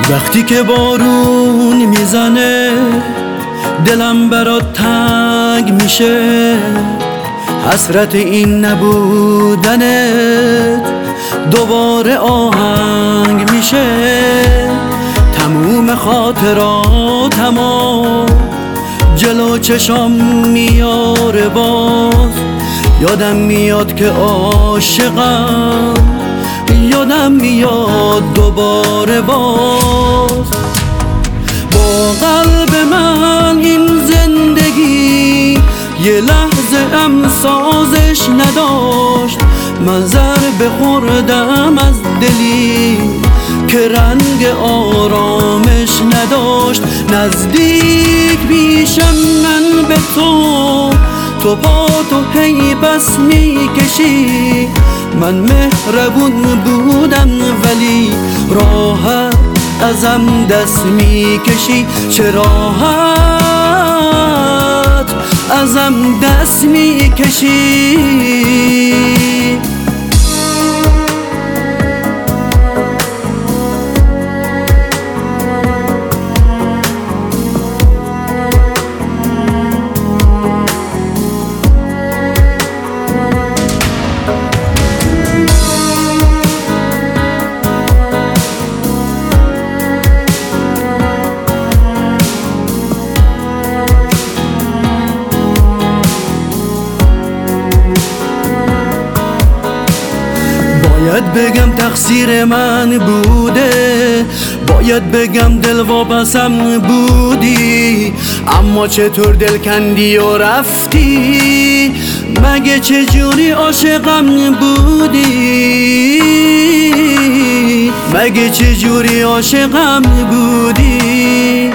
وقتی که بارون میزنه دلم برات تنگ میشه، حسرت این نبودنت دوباره آهنگ میشه. تموم خاطراتمو جلو چشام میاره باز، یادم میاد که عاشقم، یادم میاد دوباره باز. با قلب من این زندگی یه لحظه هم سازش نداشت، من ضربه خوردم از دلی که رنگ آرامش نداشت. نزدیک میشم من به تو، تو پا تو هی بس میکشی. من مهربون بودم ولی راحت ازم دست میکشی. چه راحت ازم دست میکشی. باید بگم تقصیر من بوده، باید بگم دلواپسم بودی، اما چطور دل کندی و رفتی؟ مگه چجوری عاشقم بودی؟ مگه چجوری عاشقم بودی؟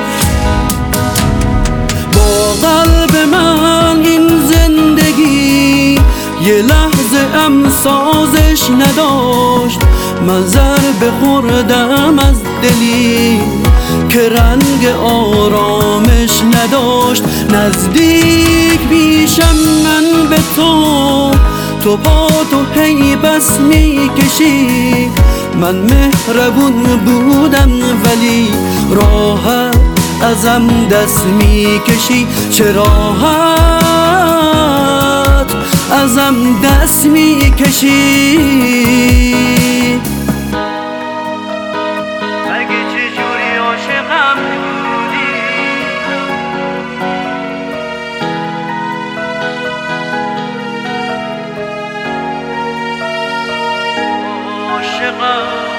با قلب من این زندگی یه لحظه هم سازش نداشت، من ضربه خوردم از دلی که رنگ آرامش نداشت. نزدیک میشم من به تو، تو پا تو هی بس میکشی. من مهربون بودم ولی راحت ازم دست میکشی. چه راحت ازم دست میکشی. مگه چجوری عاشقم بودی؟ عاشقم